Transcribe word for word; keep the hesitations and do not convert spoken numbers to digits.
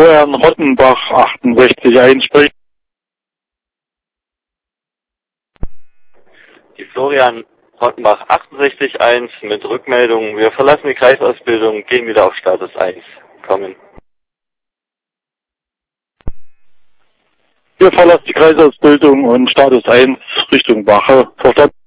Florian Rottenbach achtundsechzig eins spricht. Die Florian Rottenbach achtundsechzig eins mit Rückmeldung. Wir verlassen die Kreisausbildung, gehen wieder auf Status eins. Kommen. Wir verlassen die Kreisausbildung und Status eins Richtung Wache. Verstanden?